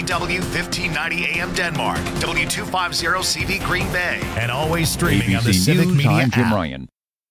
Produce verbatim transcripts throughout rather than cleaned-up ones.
B W fifteen ninety A M Denmark, W two fifty C V Green Bay, and always streaming on the Civic News, Media I'm app. Jim Ryan.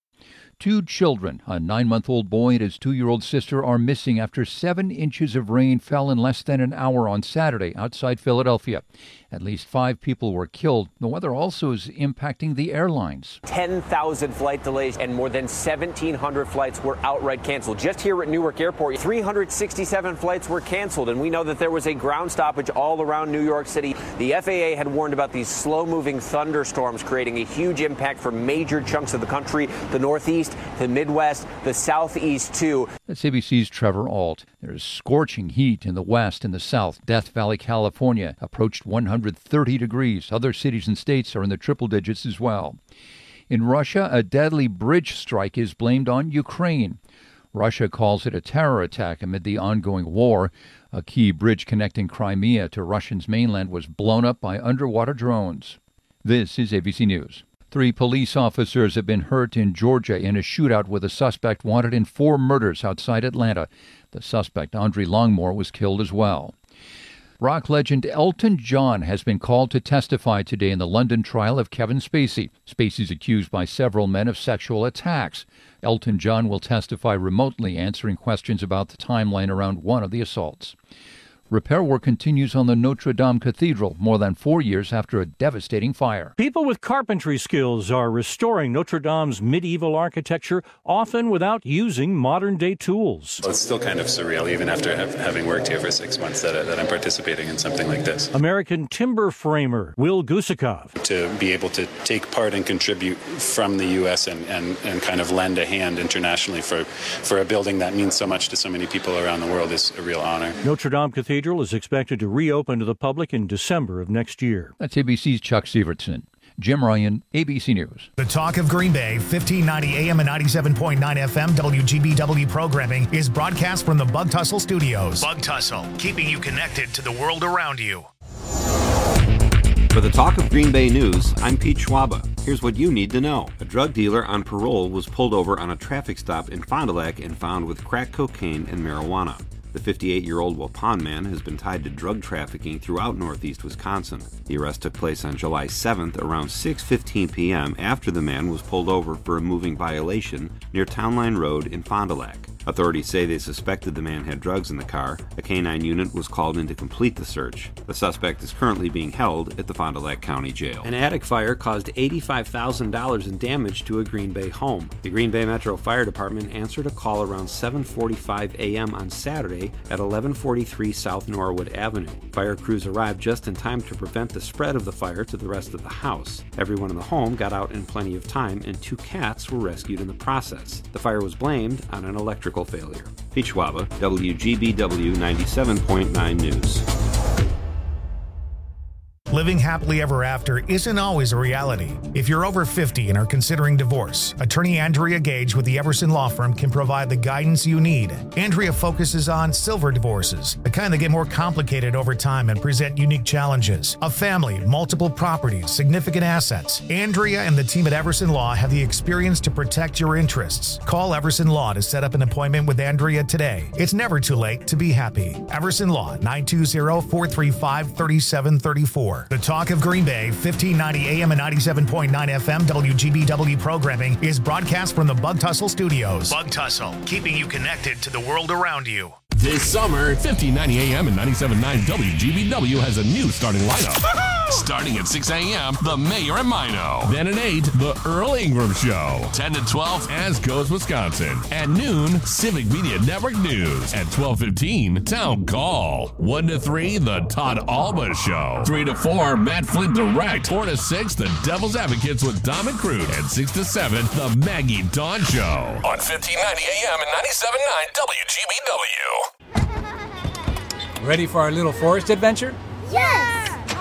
Two children, a nine-month-old boy and his two-year-old sister, are missing after seven inches of rain fell in less than an hour on Saturday outside Philadelphia. At least five people were killed. The weather also is impacting the airlines. ten thousand flight delays and more than seventeen hundred flights were outright canceled. Just here at Newark Airport, three hundred sixty-seven flights were canceled, and we know that there was a ground stoppage all around New York City. The F A A had warned about these slow-moving thunderstorms creating a huge impact for major chunks of the country, the Northeast, the Midwest, the Southeast, too. That's A B C's Trevor Ault. There's scorching heat in the west and the south. Death Valley, California, approached one hundred thirty degrees. Other cities and states are in the triple digits as well. In Russia, a deadly bridge strike is blamed on Ukraine. Russia calls it a terror attack amid the ongoing war. A key bridge connecting Crimea to Russia's mainland was blown up by underwater drones. This is A B C News. Three police officers have been hurt in Georgia in a shootout with a suspect wanted in four murders outside Atlanta. The suspect, Andre Longmore, was killed as well. Rock legend Elton John has been called to testify today in the London trial of Kevin Spacey. Spacey's accused by several men of sexual attacks. Elton John will testify remotely, answering questions about the timeline around one of the assaults. Repair work continues on the Notre Dame Cathedral more than four years after a devastating fire. People with carpentry skills are restoring Notre Dame's medieval architecture, often without using modern-day tools. Well, it's still kind of surreal, even after have, having worked here for six months, that, that I'm participating in something like this. American timber framer Will Gusakov. To be able to take part and contribute from the U S and, and, and kind of lend a hand internationally for, for a building that means so much to so many people around the world is a real honor. Notre Dame Cathedral is expected to reopen to the public in December of next year. That's A B C's Chuck Severson. Jim Ryan, A B C News. The Talk of Green Bay, fifteen ninety A M and ninety-seven point nine F M W G B W programming is broadcast from the Bug Tussle Studios. Bug Tussle, keeping you connected to the world around you. For the Talk of Green Bay News, I'm Pete Schwaba. Here's what you need to know. A drug dealer on parole was pulled over on a traffic stop in Fond du Lac and found with crack cocaine and marijuana. The fifty-eight-year-old Waupun man has been tied to drug trafficking throughout northeast Wisconsin. The arrest took place on July seventh around six fifteen p.m. after the man was pulled over for a moving violation near Town Line Road in Fond du Lac. Authorities say they suspected the man had drugs in the car. A canine unit was called in to complete the search. The suspect is currently being held at the Fond du Lac County Jail. An attic fire caused eighty-five thousand dollars in damage to a Green Bay home. The Green Bay Metro Fire Department answered a call around seven forty-five a.m. on Saturday at eleven forty-three South Norwood Avenue. Fire crews arrived just in time to prevent the spread of the fire to the rest of the house. Everyone in the home got out in plenty of time, and two cats were rescued in the process. The fire was blamed on an electrical failure. Pete Schwaba, W G B W ninety-seven point nine News. Living happily ever after isn't always a reality. If you're over fifty and are considering divorce, attorney Andrea Gage with the Everson Law Firm can provide the guidance you need. Andrea focuses on silver divorces, the kind that get more complicated over time and present unique challenges. A family, multiple properties, significant assets. Andrea and the team at Everson Law have the experience to protect your interests. Call Everson Law to set up an appointment with Andrea today. It's never too late to be happy. Everson Law, nine two zero, four three five, three seven three four. The Talk of Green Bay, fifteen ninety A M and ninety-seven point nine F M W G B W programming is broadcast from the Bug Tussle Studios. Bug Tussle, keeping you connected to the world around you. This summer, fifteen ninety A M and ninety-seven point nine W G B W has a new starting lineup. Starting at six a.m., The Mayor and Mino. Then at eight, The Earl Ingram Show. ten to twelve, As Goes Wisconsin. At noon, Civic Media Network News. At twelve fifteen, Town Call. one to three, The Todd Alba Show. three to four, Matt Flint Direct. four to six, The Devil's Advocates with Dom and Crude. And six to seven, The Maggie Dawn Show. On fifteen ninety A M and ninety-seven point nine W G B W. Ready for our little forest adventure? Yes!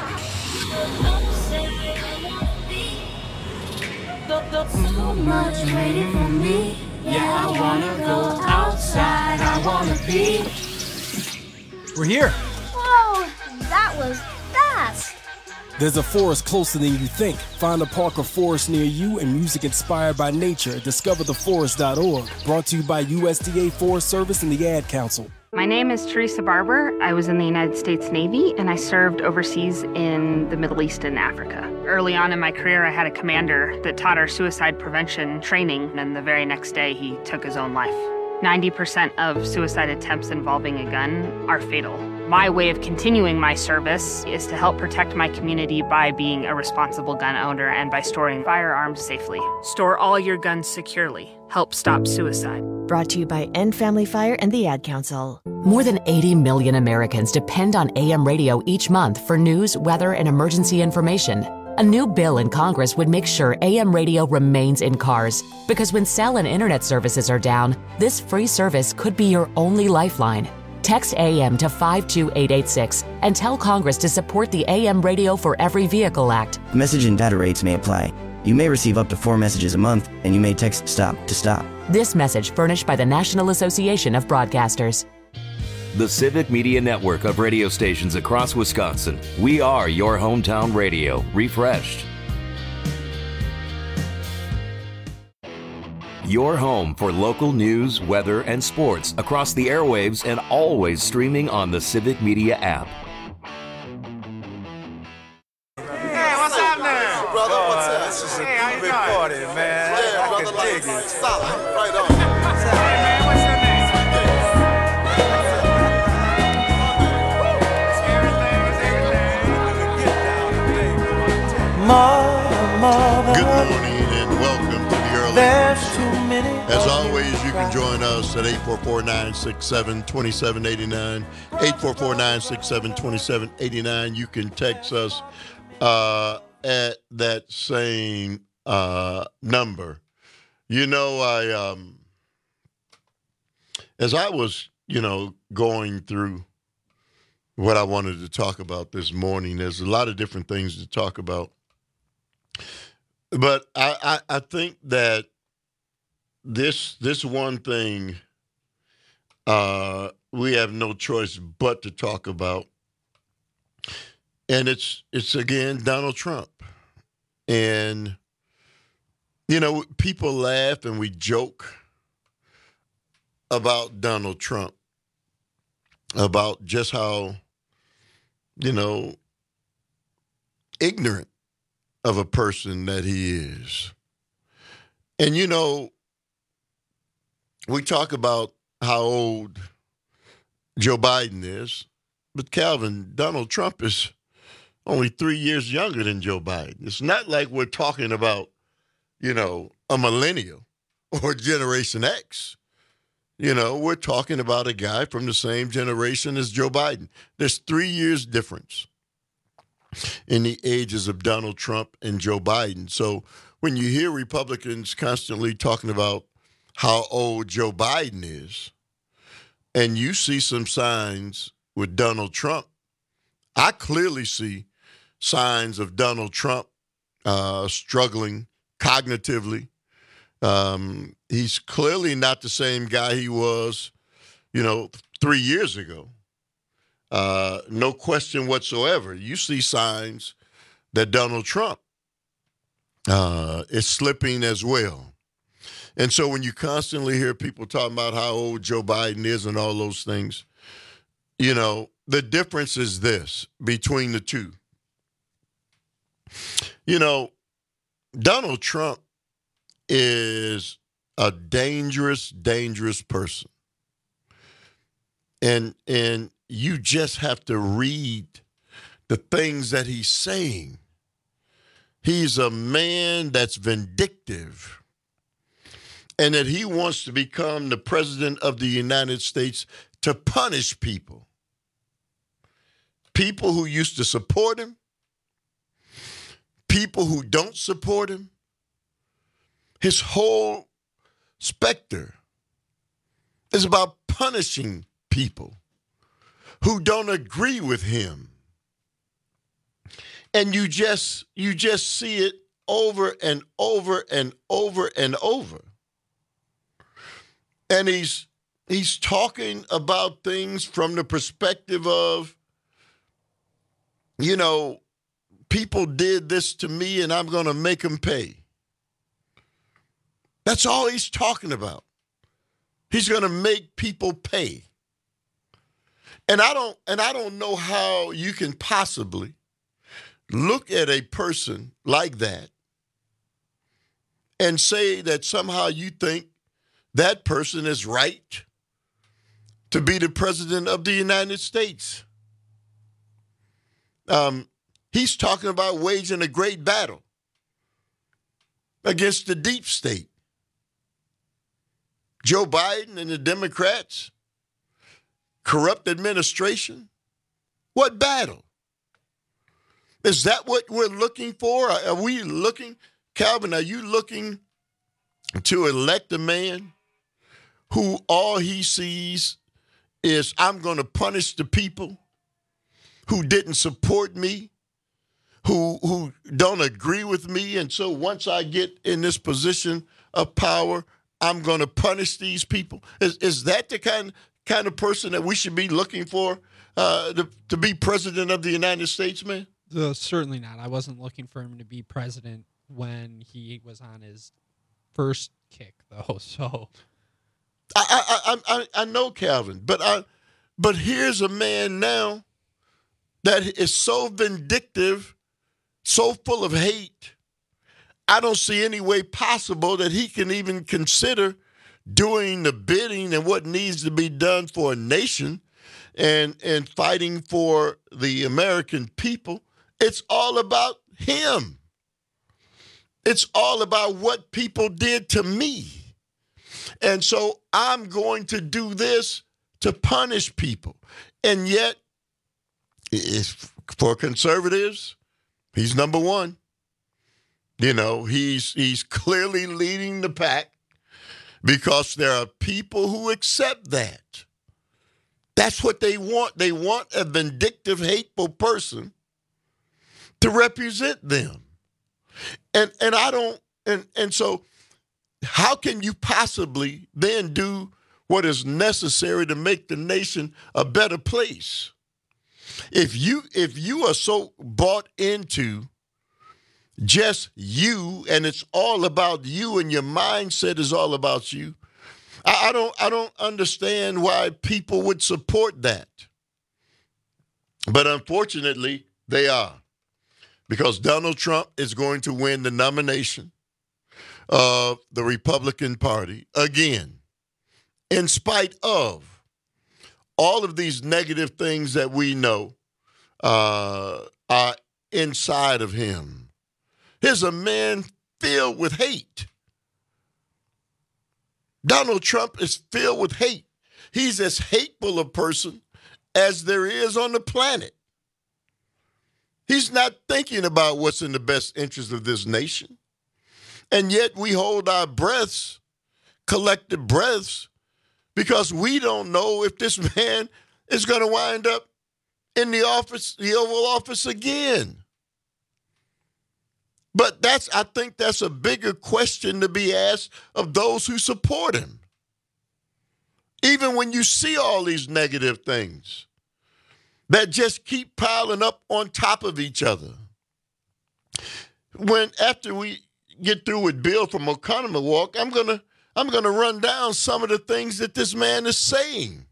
So much waiting for me. Yeah, I wanna go outside. I wanna be. We're here. Whoa, that was fast. There's a forest closer than you think. Find a park or forest near you and music inspired by nature at discover the forest dot org. Brought to you by U S D A Forest Service and the Ad Council. My name is Teresa Barber. I was in the United States Navy, and I served overseas in the Middle East and Africa. Early on in my career, I had a commander that taught our suicide prevention training, and the very next day, he took his own life. ninety percent of suicide attempts involving a gun are fatal. My way of continuing my service is to help protect my community by being a responsible gun owner and by storing firearms safely. Store all your guns securely. Help stop suicide. Brought to you by End Family Fire and the Ad Council. More than eighty million Americans depend on A M radio each month for news, weather, and emergency information. A new bill in Congress would make sure A M radio remains in cars, because when cell and internet services are down, this free service could be your only lifeline. Text A M to five two eight eight six and tell Congress to support the A M Radio for Every Vehicle Act. Message and data rates may apply. You may receive up to four messages a month, and you may text STOP to stop. This message furnished by the National Association of Broadcasters. The Civic Media Network of radio stations across Wisconsin. We are your hometown radio, refreshed. Your home for local news, weather, and sports across the airwaves and always streaming on the Civic Media app. Hey, what's happening? Brother, what's up? This is a hey, big party, man. Yeah, I brother, can dig it. Solid. Right on. Hey, man, what's your name? Good morning and welcome to the early show. As always, you can join us at eight four four, nine six seven, two seven eight nine, eight four four, nine six seven, two seven eight nine. You can text us uh, at that same uh, number. You know, I um, as I was, you know, going through what I wanted to talk about this morning, there's a lot of different things to talk about. But I, I, I think that this this one thing uh, we have no choice but to talk about, and it's it's again Donald Trump. And you know, people laugh and we joke about Donald Trump, about just how, you know, ignorant of a person that he is. And, you know, we talk about how old Joe Biden is, but Calvin, Donald Trump is only three years younger than Joe Biden. It's not like we're talking about, you know, a millennial or Generation X. You know, we're talking about a guy from the same generation as Joe Biden. There's three years difference in the ages of Donald Trump and Joe Biden. So when you hear Republicans constantly talking about how old Joe Biden is, and you see some signs with Donald Trump, I clearly see signs of Donald Trump uh, struggling cognitively. Um, he's clearly not the same guy he was, you know, three years ago. Uh, no question whatsoever. You see signs that Donald Trump uh, is slipping as well. And so when you constantly hear people talking about how old Joe Biden is and all those things, you know, the difference is this between the two. You know, Donald Trump is a dangerous, dangerous person. And, and, you just have to read the things that he's saying. He's a man that's vindictive, and that he wants to become the president of the United States to punish people. People who used to support him, people who don't support him. His whole specter is about punishing people who don't agree with him. And you just you just see it over and over and over and over. And he's he's talking about things from the perspective of, you know, people did this to me and I'm going to make them pay. That's all he's talking about. He's going to make people pay. And I don't and I don't know how you can possibly look at a person like that and say that somehow you think that person is right to be the president of the United States. Um, he's talking about waging a great battle against the deep state. Joe Biden and the Democrats, corrupt administration. What battle? Is that what we're looking for? Are we looking, Calvin, are you looking to elect a man who all he sees is I'm going to punish the people who didn't support me, who who don't agree with me, and so once I get in this position of power, I'm going to punish these people? Is is that the kind kind of person that we should be looking for uh, to, to be president of the United States, man? Uh, certainly not. I wasn't looking for him to be president when he was on his first kick, though. So I I I, I know, Calvin, but I but here's a man now that is so vindictive, so full of hate. I don't see any way possible that he can even consider doing the bidding and what needs to be done for a nation and and fighting for the American people. It's all about him. It's all about what people did to me. And so I'm going to do this to punish people. And yet, it's, for conservatives, he's number one. You know, he's he's clearly leading the pack because there are people who accept that. That's what they want. They want a vindictive, hateful person to represent them. And and I don't, and, and so how can you possibly then do what is necessary to make the nation a better place? If you if you are so bought into just you and it's all about you and your mindset is all about you, I, I don't I don't understand why people would support that. But unfortunately, they are. Because Donald Trump is going to win the nomination of the Republican Party again, in spite of all of these negative things that we know uh, are inside of him. Here's a man filled with hate. Donald Trump is filled with hate. He's as hateful a person as there is on the planet. He's not thinking about what's in the best interest of this nation. And yet we hold our breaths, collective breaths, because we don't know if this man is going to wind up in the office, the Oval Office again. But that's, I think that's a bigger question to be asked of those who support him. Even when you see all these negative things that just keep piling up on top of each other. When after we get through with Bill from Oconomowoc, I'm gonna I'm gonna run down some of the things that this man is saying.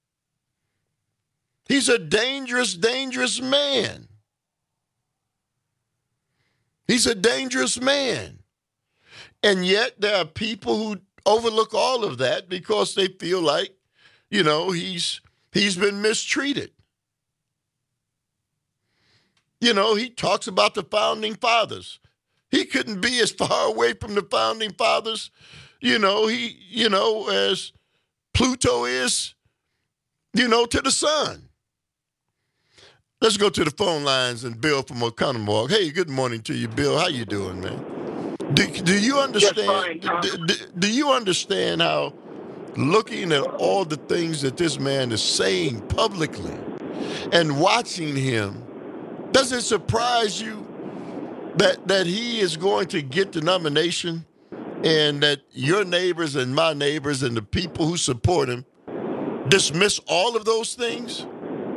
He's a dangerous, dangerous man. He's a dangerous man. And yet there are people who overlook all of that because they feel like, you know, he's he's been mistreated. You know, he talks about the founding fathers. He couldn't be as far away from the founding fathers, you know, he, you know, as Pluto is, you know, to the sun. Let's go to the phone lines and Bill from Oconomowoc. Hey, good morning to you, Bill. How you doing, man? Do, do you understand? Fine, do, do, do you understand how looking at all the things that this man is saying publicly and watching him, does it surprise you that that he is going to get the nomination and that your neighbors and my neighbors and the people who support him dismiss all of those things?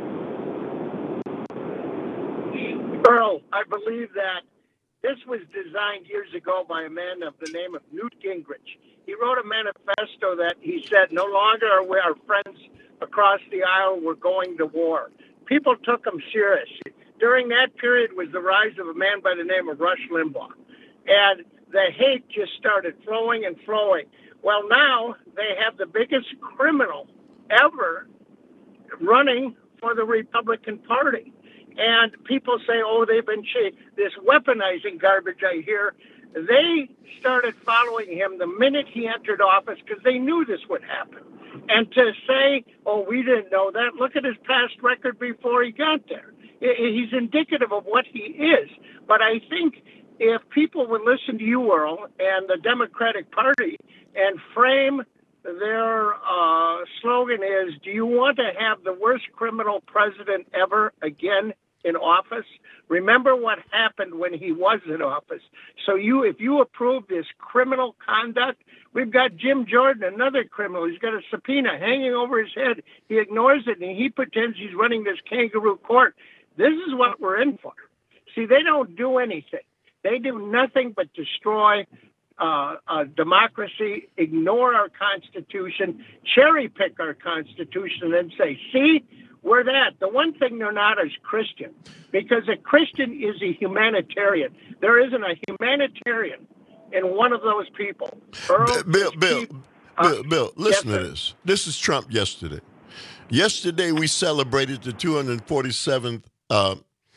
Earl, I believe that this was designed years ago by a man of the name of Newt Gingrich. He wrote a manifesto that he said, no longer are we our friends across the aisle were going to war. People took him serious. During that period was the rise of a man by the name of Rush Limbaugh. And the hate just started flowing and flowing. Well, now they have the biggest criminal ever running for the Republican Party. And people say, oh, they've been chased. This weaponizing garbage I hear, they started following him the minute he entered office because they knew this would happen. And to say, oh, we didn't know that, look at his past record before he got there. He's indicative of what he is. But I think if people would listen to you, Earl, and the Democratic Party and frame their uh, slogan is, do you want to have the worst criminal president ever again in office? Remember what happened when he was in office. So you, if you approve this criminal conduct, we've got Jim Jordan, another criminal. He's got a subpoena hanging over his head. He ignores it, and he pretends he's running this kangaroo court. This is what we're in for. See, they don't do anything. They do nothing but destroy uh, uh, democracy, ignore our Constitution, cherry pick our Constitution, and say, see, we're that. The one thing they're not is Christian, because a Christian is a humanitarian. There isn't a humanitarian in one of those people. Earl, Bill, Bill, keep, uh, Bill, Bill, listen yes, to this. This is Trump yesterday. Yesterday, we celebrated the two hundred forty-seventh uh,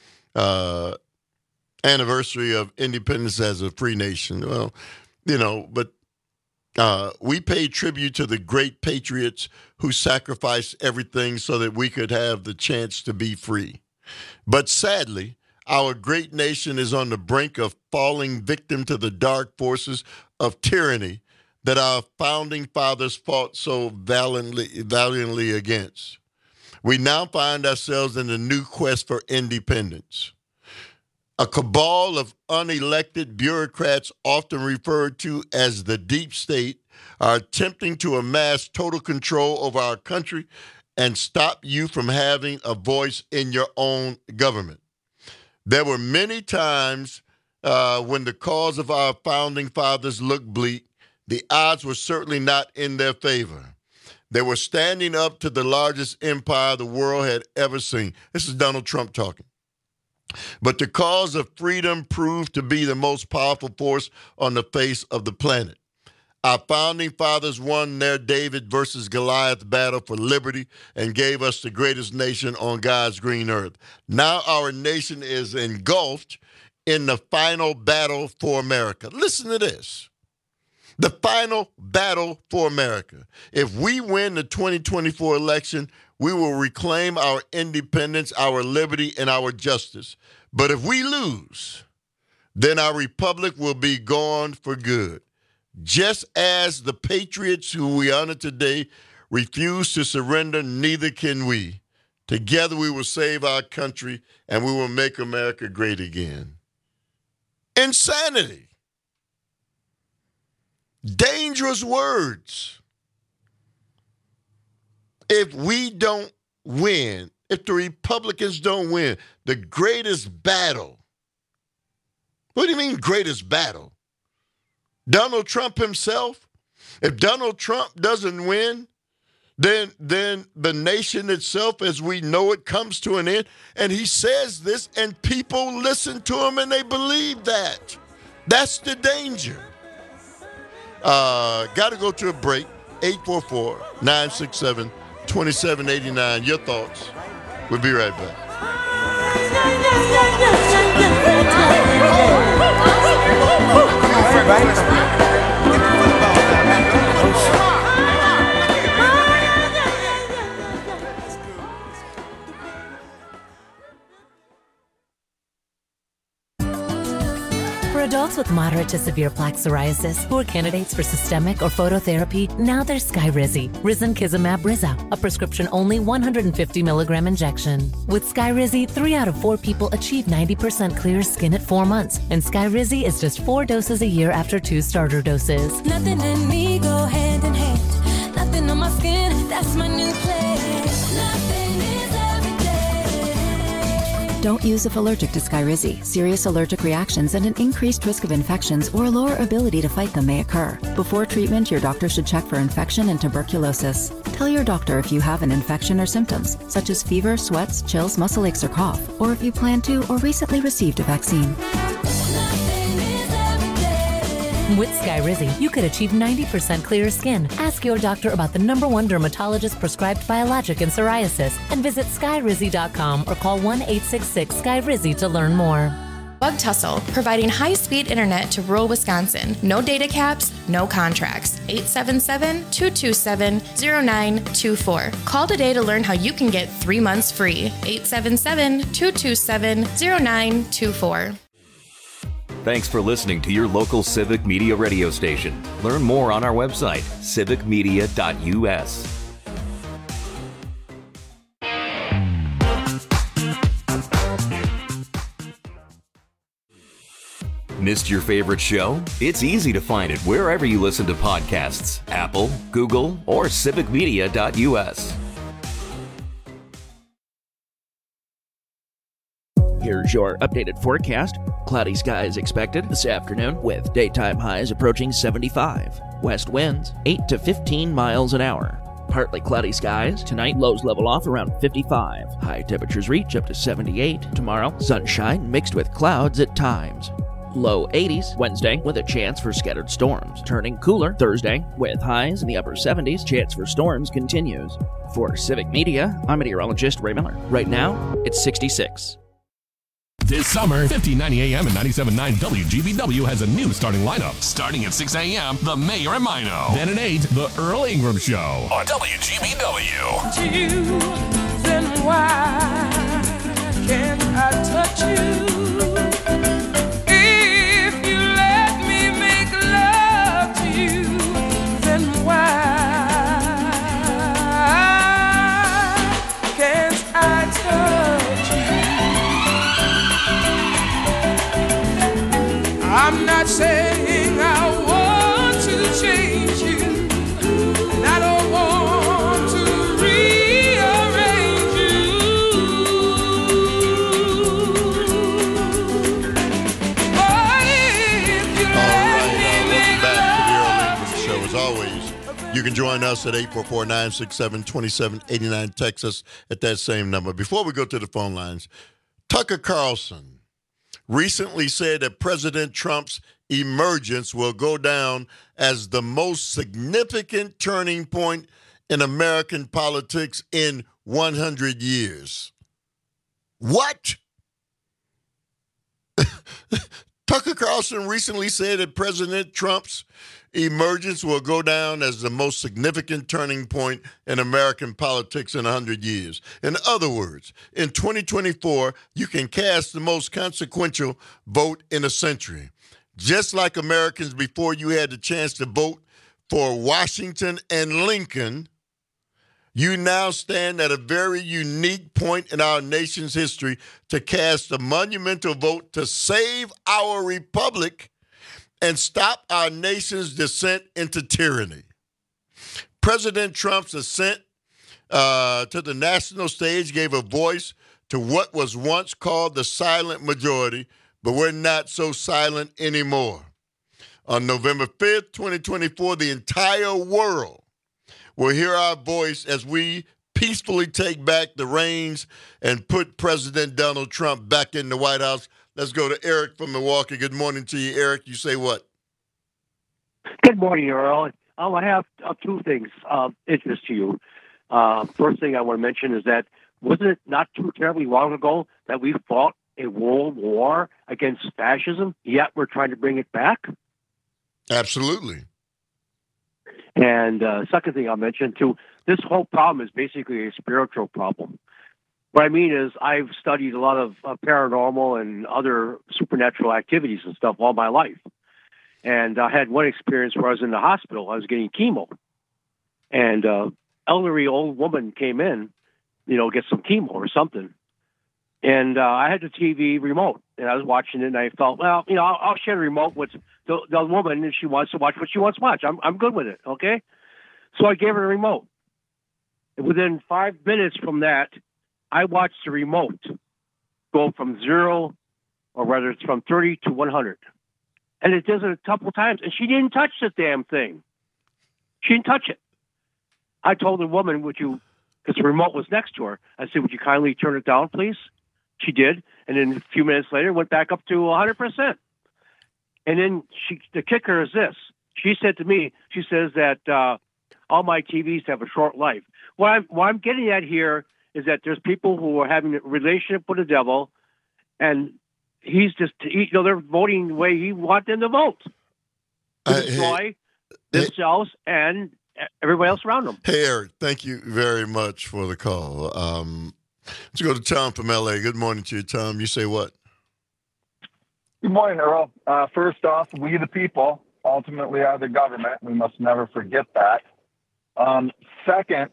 uh, anniversary of independence as a free nation. Well, you know, but uh, we paid tribute to the great patriots who sacrificed everything so that we could have the chance to be free. But sadly, our great nation is on the brink of falling victim to the dark forces of tyranny that our founding fathers fought so valiantly, valiantly against. We now find ourselves in a new quest for independence. A cabal of unelected bureaucrats, often referred to as the deep state, are attempting to amass total control over our country and stop you from having a voice in your own government. There were many times uh, when the cause of our founding fathers looked bleak. The odds were certainly not in their favor. They were standing up to the largest empire the world had ever seen. This is Donald Trump talking. But the cause of freedom proved to be the most powerful force on the face of the planet. Our founding fathers won their David versus Goliath battle for liberty and gave us the greatest nation on God's green earth. Now our nation is engulfed in the final battle for America. Listen to this. The final battle for America. If we win the twenty twenty-four election, we will reclaim our independence, our liberty, and our justice. But if we lose, then our republic will be gone for good. Just as the patriots who we honor today refuse to surrender, neither can we. Together we will save our country and we will make America great again. Insanity. Dangerous words. If we don't win, if the Republicans don't win, the greatest battle. What do you mean greatest battle? Donald Trump himself? If Donald Trump doesn't win, then, then the nation itself as we know it comes to an end. And he says this and people listen to him and they believe that. That's the danger. Uh, got to go to a break. eight four four, nine six seven, two seven eight nine. Your thoughts. We'll be right back. For adults with moderate to severe plaque psoriasis who are candidates for systemic or phototherapy, now there's Skyrizi, Risankizumab Riza, a prescription-only one hundred fifty milligram injection. With Skyrizi, three out of four people achieve ninety percent clear skin at four months, and Skyrizi is just four doses a year after two starter doses. Nothing in me go hand in hand. Nothing on my skin, that's my new place. Nothing is every day. Don't use if allergic to Skyrizi. Serious allergic reactions and an increased risk of infections or a lower ability to fight them may occur. Before treatment, your doctor should check for infection and tuberculosis. Tell your doctor if you have an infection or symptoms, such as fever, sweats, chills, muscle aches, or cough, or if you plan to or recently received a vaccine. With Skyrizi, you could achieve ninety percent clearer skin. Ask your doctor about the number one dermatologist prescribed biologic in psoriasis and visit skyrizi dot com or call one eight six six Sky Rizzy to learn more. Bug Tussle, providing high-speed internet to rural Wisconsin. No data caps, no contracts. eight seven seven, two two seven, zero nine two four. Call today to learn how you can get three months free. eight seven seven, two two seven, zero nine two four. Thanks for listening to your local Civic Media radio station. Learn more on our website, civic media dot u s. Missed your favorite show? It's easy to find it wherever you listen to podcasts. Apple, Google, or civic media dot u s. Here's your updated forecast. Cloudy skies expected this afternoon with daytime highs approaching seventy-five. West winds eight to fifteen miles an hour. Partly cloudy skies. Tonight, lows level off around fifty-five. High temperatures reach up to seventy-eight. Tomorrow, sunshine mixed with clouds at times. Low eighties Wednesday with a chance for scattered storms. Turning cooler Thursday with highs in the upper seventies. Chance for storms continues. For Civic Media, I'm meteorologist Ray Miller. Right now, it's sixty-six. This summer, fifteen ninety A M and ninety-seven point nine W G B W has a new starting lineup. Starting at six A M, The Mayor and Mino. Then at eight, The Earl Ingram Show on W G B W. To you, then why can't I touch you? If you let me make love to you, then why can't I touch you? I'm not saying I want to change you, and I don't want to rearrange you. But if you let me make Welcome back to the Earl Ingram Show. As always, you can join us at eight four four, nine six seven, two seven eight nine. Text us at that same number. Before we go to the phone lines, Tucker Carlson recently said that President Trump's emergence will go down as the most significant turning point in American politics in one hundred years. What? Tucker Carlson recently said that President Trump's emergence will go down as the most significant turning point in American politics in one hundred years. In other words, in twenty twenty-four, you can cast the most consequential vote in a century. Just like Americans before you had the chance to vote for Washington and Lincoln, you now stand at a very unique point in our nation's history to cast a monumental vote to save our republic and stop our nation's descent into tyranny. President Trump's ascent uh, to the national stage gave a voice to what was once called the silent majority, but we're not so silent anymore. On November fifth, twenty twenty-four, the entire world will hear our voice as we peacefully take back the reins and put President Donald Trump back in the White House. Let's go to Eric from Milwaukee. Good morning to you, Eric. You say what? Good morning, Earl. Um, I have uh, two things of interest to you. Uh, first thing I want to mention is that wasn't it not too terribly long ago that we fought a world war against fascism, yet we're trying to bring it back? Absolutely. And uh, second thing I'll mention, too, this whole problem is basically a spiritual problem. What I mean is I've studied a lot of uh, paranormal and other supernatural activities and stuff all my life. And I had one experience where I was in the hospital. I was getting chemo. And an uh, elderly old woman came in, you know, get some chemo or something. And uh, I had the T V remote. And I was watching it, and I felt, well, you know, I'll, I'll share the remote with the, the woman if she wants to watch what she wants to watch. I'm, I'm good with it, okay? So I gave her the remote. And within five minutes from that, I watched the remote go from zero, or whether it's from thirty to one hundred. And it does it a couple times, and she didn't touch the damn thing. She didn't touch it. I told the woman, would you, because the remote was next to her, I said, would you kindly turn it down, please? She did, and then a few minutes later, it went back up to one hundred percent. And then she, the kicker is this. She said to me, she says that uh, all my T Vs have a short life. What I'm, what I'm getting at here is that there's people who are having a relationship with the devil, and he's just, you know, they're voting the way he wants them to vote. To destroy uh, hey, themselves hey, and everybody else around them. Hey, Eric, thank you very much for the call. Um, let's go to Tom from L A. Good morning to you, Tom. You say what? Good morning, Earl. Uh, first off, we the people ultimately are the government. We must never forget that. Um, second,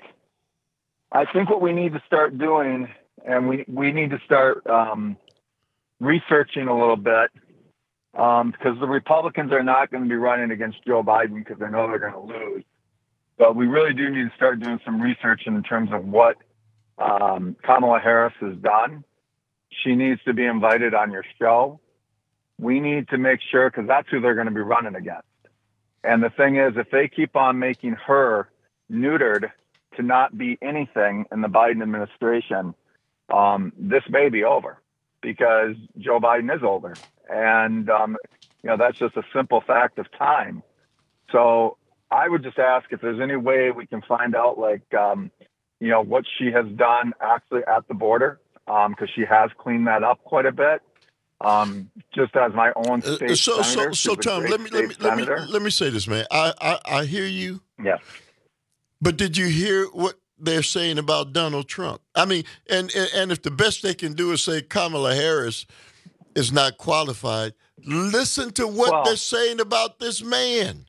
I think what we need to start doing, and we, we need to start um, researching a little bit, um, because the Republicans are not going to be running against Joe Biden because they know they're going to lose. But we really do need to start doing some research in terms of what um, Kamala Harris has done. She needs to be invited on your show. We need to make sure, because that's who they're going to be running against. And the thing is, if they keep on making her neutered to not be anything in the Biden administration, um, this may be over, because Joe Biden is older. And, um, you know, that's just a simple fact of time. So I would just ask if there's any way we can find out, like, um, you know, what she has done actually at the border, because um, she has cleaned that up quite a bit. Um, just as my own state uh, so, senator, so, so, Tom, let me let me let me let me say this, man. I, I I hear you. Yes. But did you hear what they're saying about Donald Trump? I mean, and and, and if the best they can do is say Kamala Harris is not qualified, listen to what well, they're saying about this man.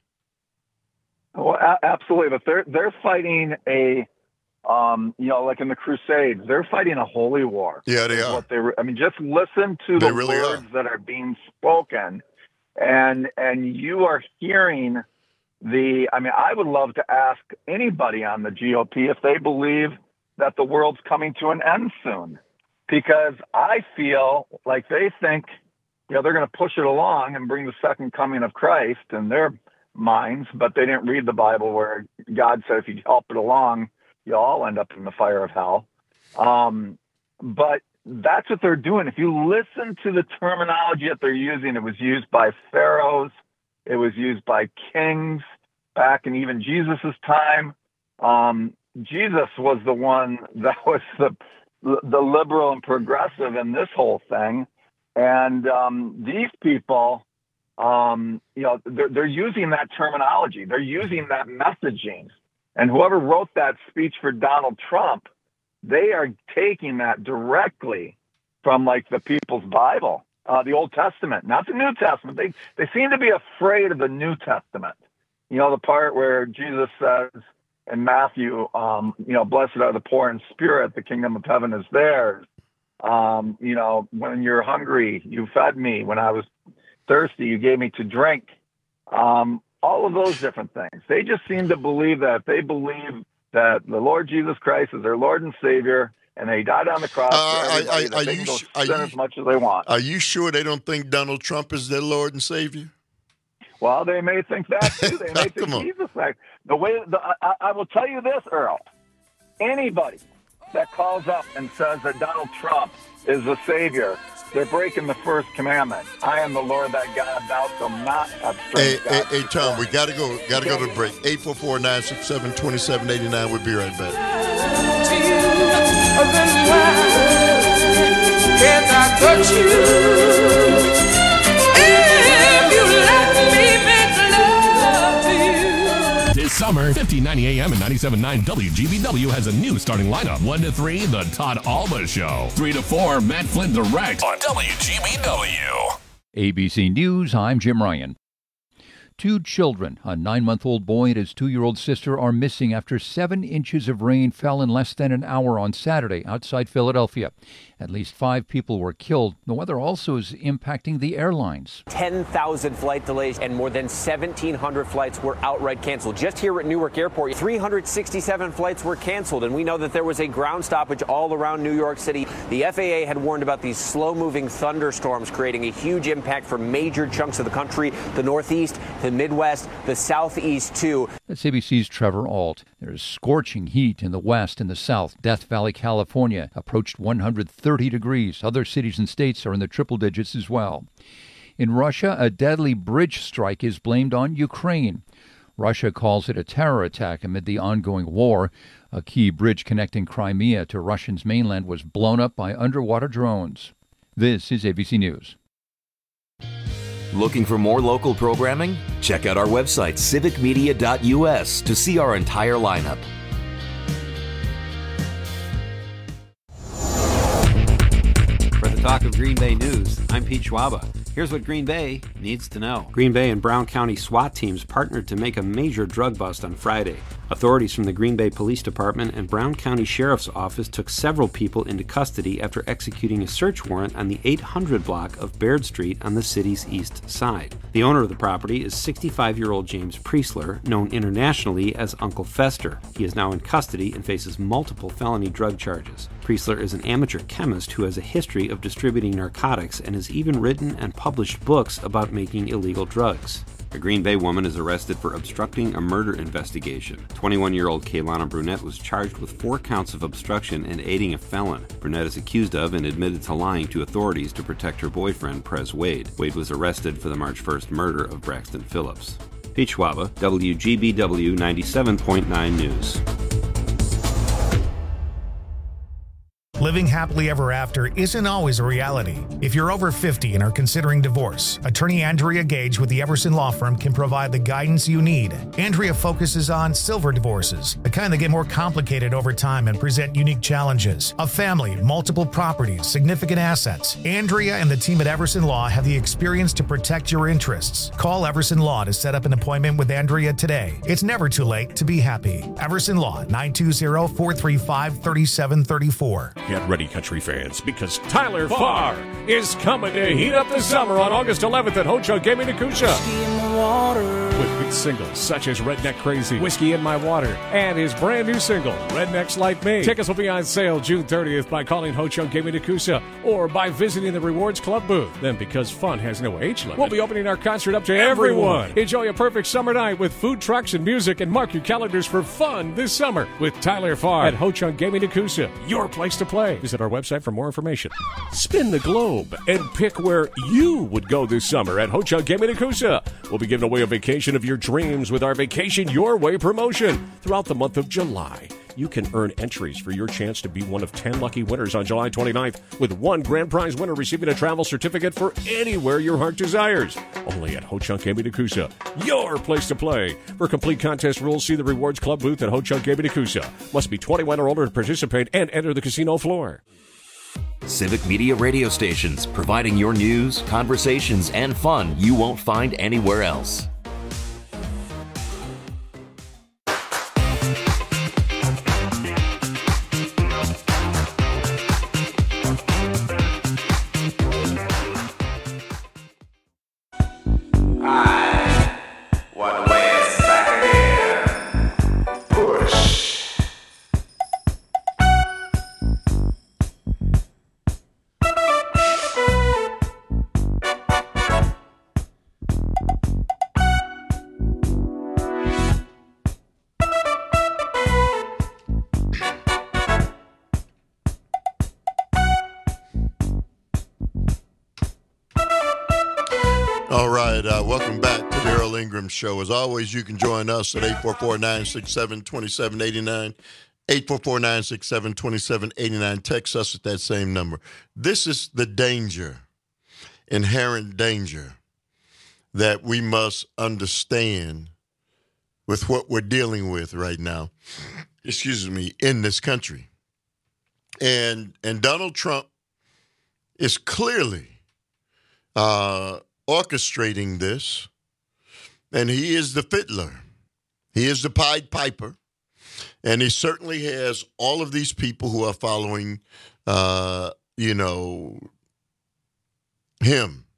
Well, a- absolutely, but they're they're fighting a. Um, you know, like in the Crusades, they're fighting a holy war. Yeah, they are. What they re- I mean, just listen to the really words are. that are being spoken, and and you are hearing the. I mean, I would love to ask anybody on the G O P if they believe that the world's coming to an end soon, because I feel like they think, you know, they're going to push it along and bring the second coming of Christ in their minds, but they didn't read the Bible where God said if you help it along, you all end up in the fire of hell. Um, but that's what they're doing. If you listen to the terminology that they're using, it was used by pharaohs. It was used by kings back in even Jesus's time. Um, Jesus was the one that was the, the liberal and progressive in this whole thing. And um, these people, um, you know, they're, they're using that terminology. They're using that messaging. And whoever wrote that speech for Donald Trump, they are taking that directly from like the People's Bible, uh, the Old Testament, not the New Testament. They they seem to be afraid of the New Testament. You know, the part where Jesus says in Matthew, um, you know, blessed are the poor in spirit, the kingdom of heaven is theirs. Um, you know, when you're hungry, you fed me. When I was thirsty, you gave me to drink. Um, all of those different things. They just seem to believe that if they believe that the Lord Jesus Christ is their Lord and Savior, and they died on the cross uh, for everybody, I, I, that they you, can go are sin you, as much as they want. Are you sure they don't think Donald Trump is their Lord and Savior? Well, they may think that too. They may think Jesus. Like the way the, I, I will tell you this, Earl. Anybody that calls up and says that Donald Trump is the Savior, they're breaking the first commandment. I am the Lord that God, thou shalt not have Hey, hey, hey, Tom, we got to go. Got to go to the break. eight four four, nine six seven, two seven eight nine. We'll be right back. Can I touch you? If you let me make love to you. This summer, fifteen ninety A M and ninety-seven point nine W G B W has a new starting lineup. one to three, The Todd Alba Show. three to four, Matt Flynn Direct on W G B W. A B C News, I'm Jim Ryan. Two children, a nine-month-old boy and his two-year-old sister, are missing after seven inches of rain fell in less than an hour on Saturday outside Philadelphia. At least five people were killed. The weather also is impacting the airlines. ten thousand flight delays and more than seventeen hundred flights were outright canceled. Just here at Newark Airport, three hundred sixty-seven flights were canceled, and we know that there was a ground stoppage all around New York City. The F A A had warned about these slow-moving thunderstorms creating a huge impact for major chunks of the country, the Northeast, the Midwest, the Southeast, too. That's A B C's Trevor Ault. There's scorching heat in the west and the south. Death Valley, California, approached one hundred thirty degrees. Other cities and states are in the triple digits as well. In Russia, a deadly bridge strike is blamed on Ukraine. Russia calls it a terror attack amid the ongoing war. A key bridge connecting Crimea to Russia's mainland was blown up by underwater drones. This is A B C News. Looking for more local programming? Check out our website, civic media dot U S, to see our entire lineup. For the Talk of Green Bay News, I'm Pete Schwaba. Here's what Green Bay needs to know. Green Bay and Brown County SWAT teams partnered to make a major drug bust on Friday. Authorities from the Green Bay Police Department and Brown County Sheriff's Office took several people into custody after executing a search warrant on the eight hundred block of Baird Street on the city's east side. The owner of the property is sixty-five-year-old James Priestler, known internationally as Uncle Fester. He is now in custody and faces multiple felony drug charges. Priestler is an amateur chemist who has a history of distributing narcotics and has even written and published books about making illegal drugs. A Green Bay woman is arrested for obstructing a murder investigation. twenty-one-year-old Kaylana Brunette was charged with four counts of obstruction and aiding a felon. Brunette is accused of and admitted to lying to authorities to protect her boyfriend, Prez Wade. Wade was arrested for the March first murder of Braxton Phillips. Pete Schwaba, W G B W ninety-seven point nine News. Living happily ever after isn't always a reality. If you're over fifty and are considering divorce, attorney Andrea Gage with the Everson Law Firm can provide the guidance you need. Andrea focuses on silver divorces, the kind that get more complicated over time and present unique challenges. A family, multiple properties, significant assets. Andrea and the team at Everson Law have the experience to protect your interests. Call Everson Law to set up an appointment with Andrea today. It's never too late to be happy. Everson Law, nine two zero, four three five, three seven three four. Get ready, country fans, because Tyler Farr is coming to heat up the summer on August eleventh at Ho Chunk Gaming Nakusha. With hit singles such as Redneck Crazy, Whiskey in My Water, and his brand new single, Rednecks Like Me. Tickets will be on sale June thirtieth by calling Ho Chunk Gaming Nakusha or by visiting the Rewards Club booth. Then, because fun has no age limit, we'll be opening our concert up to everyone. everyone. Enjoy a perfect summer night with food trucks and music, and mark your calendars for fun this summer with Tyler Farr at Ho Chunk Gaming Nakusha, your place to play. Visit our website for more information. Spin the globe and pick where you would go this summer at Ho Chunk Gaming Nakusha. We'll be giving away a vacation of your dreams with our Vacation Your Way promotion throughout the month of July. You can earn entries for your chance to be one of ten lucky winners on July twenty-ninth, with one grand prize winner receiving a travel certificate for anywhere your heart desires. Only at Ho Chunk Gaming Nakusha, your place to play. For complete contest rules, see the Rewards Club booth at Ho Chunk Gaming Nakusha. Must be twenty-one or older to participate and enter the casino floor. Civic Media radio stations, providing your news, conversations, and fun you won't find anywhere else. All right, uh, welcome back to the Earl Ingram Show. As always, you can join us at eight four four, nine six seven, two seven eight nine, eight four four, nine six seven, two seven eight nine. Text us at that same number. This is the danger, inherent danger, that we must understand with what we're dealing with right now, excuse me, in this country. And, and Donald Trump is clearly uh, orchestrating this, and he is the fiddler. He is the Pied Piper, and he certainly has all of these people who are following, uh, you know, him.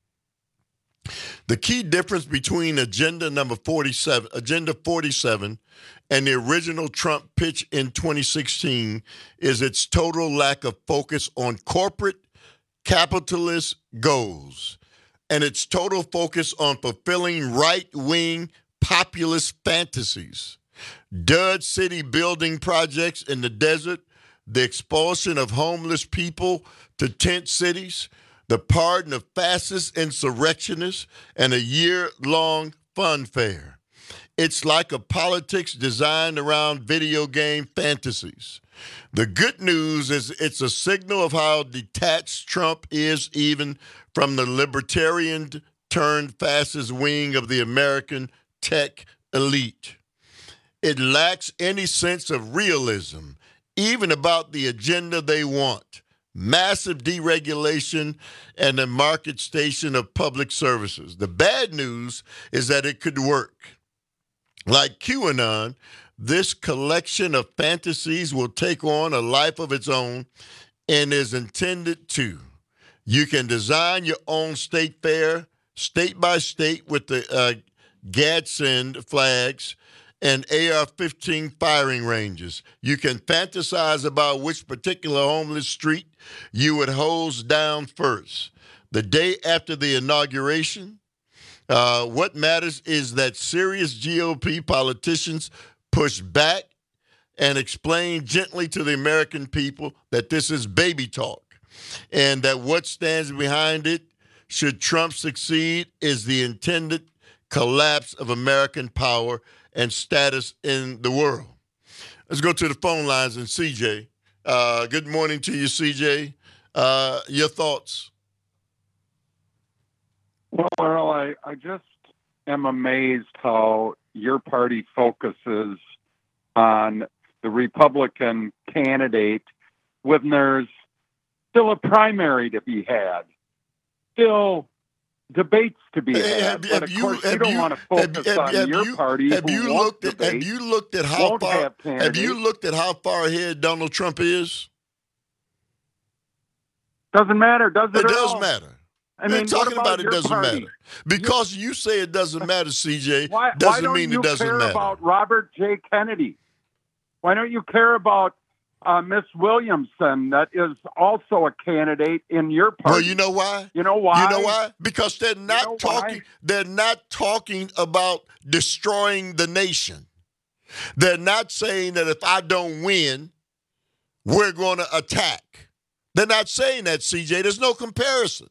The key difference between agenda number forty-seven, agenda forty-seven, and the original Trump pitch in twenty sixteen is its total lack of focus on corporate capitalist goals and its total focus on fulfilling right-wing populist fantasies. Dud city building projects in the desert, the expulsion of homeless people to tent cities, the pardon of fascist insurrectionists, and a year-long fun fair. It's like a politics designed around video game fantasies. The good news is it's a signal of how detached Trump is even from the libertarian-turned-fascist wing of the American tech elite. It lacks any sense of realism, even about the agenda they want. Massive deregulation and the market station of public services. The bad news is that it could work. Like QAnon, this collection of fantasies will take on a life of its own and is intended to. You can design your own state fair, state by state, with the uh, Gadsden flags and A R fifteen firing ranges. You can fantasize about which particular homeless street you would hose down first. The day after the inauguration, uh, what matters is that serious G O P politicians push back and explain gently to the American people that this is baby talk and that what stands behind it, should Trump succeed, is the intended collapse of American power and status in the world. Let's go to the phone lines and C J. Uh, good morning to you, C J. Uh, your thoughts? Well, Earl, I, I just am amazed how your party focuses on the Republican candidate when there's still a primary to be had, still debates to be had. Have, but have of you, course, have you don't you, want to focus have, on have your you, party. Have who you won't looked at? debate, Have you looked at how won't far? have Have, candidates. you looked at how far ahead Donald Trump is? Doesn't matter, does it? It at does all? matter. I We're mean, talking what about, about it your doesn't party? matter. Because you say it doesn't matter, C J, Why, doesn't why don't mean you it doesn't care matter. about Robert J. Kennedy? Why don't you care about uh, Miss Williamson, that is also a candidate in your party? Well, you know why? You know why? You know why? Because they're not You know talking. why? They're not talking about destroying the nation. They're not saying that if I don't win, we're going to attack. They're not saying that, C J. There's no comparison.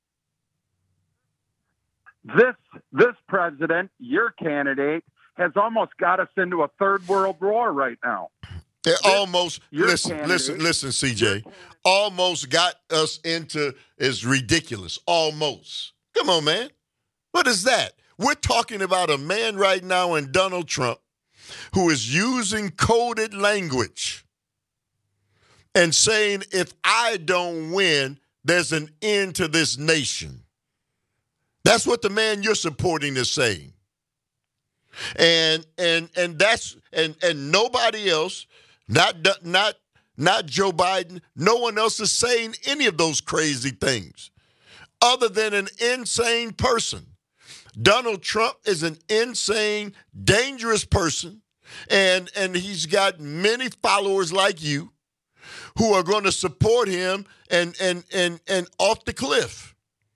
This this president, your candidate, has almost got us into a third world war right now. They're This- almost your listen, candidate- listen, listen, C J. Almost got us into is ridiculous. Almost. Come on, man. What is that? We're talking about a man right now in Donald Trump who is using coded language and saying, if I don't win, there's an end to this nation. That's what the man you're supporting is saying. And and and that's and and nobody else, not not not Joe Biden, no one else is saying any of those crazy things other than an insane person. Donald Trump is an insane, dangerous person, and and he's got many followers like you who are going to support him and and and and off the cliff.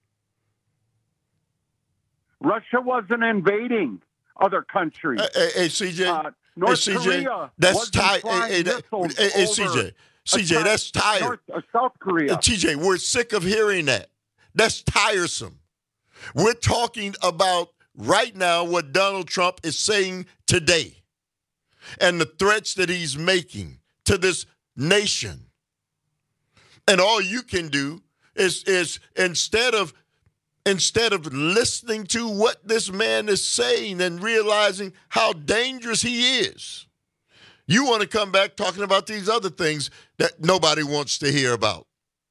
Russia wasn't invading other countries. Hey, hey C J, Uh, North hey, C J, Korea that's wasn't tired. flying Hey, hey, missiles hey, hey, over C J, C J, a that's North- tired. uh, South Korea. Hey, T J, we're sick of hearing that. That's tiresome. We're talking about right now what Donald Trump is saying today and the threats that he's making to this nation. And all you can do is is instead of Instead of listening to what this man is saying and realizing how dangerous he is, you want to come back talking about these other things that nobody wants to hear about.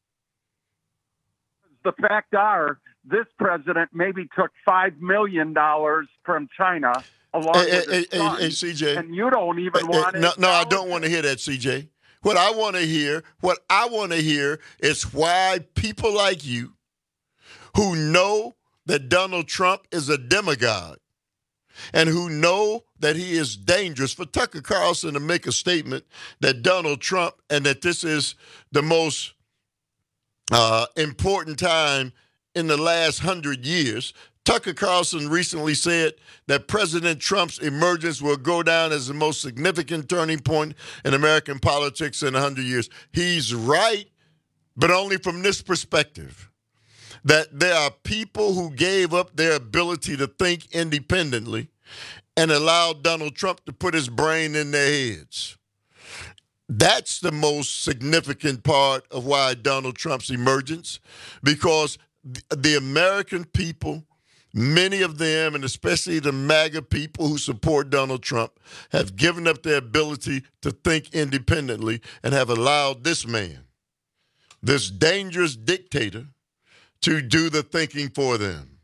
The fact are, this president maybe took five million dollars from China along Hey, with hey, his hey, son, hey, C J. and you don't even Hey, want hey, no, to no, I don't want to hear that, C J. What I want to hear, what I want to hear is why people like you who know that Donald Trump is a demagogue and who know that he is dangerous, for Tucker Carlson to make a statement that Donald Trump and that this is the most uh, important time in the last hundred years. Tucker Carlson recently said that President Trump's emergence will go down as the most significant turning point in American politics in one hundred years. He's right, but only from this perspective, that there are people who gave up their ability to think independently and allowed Donald Trump to put his brain in their heads. That's the most significant part of why Donald Trump's emergence, because the American people, many of them, and especially the MAGA people who support Donald Trump, have given up their ability to think independently and have allowed this man, this dangerous dictator, to do the thinking for them.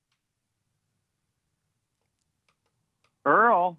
Earl,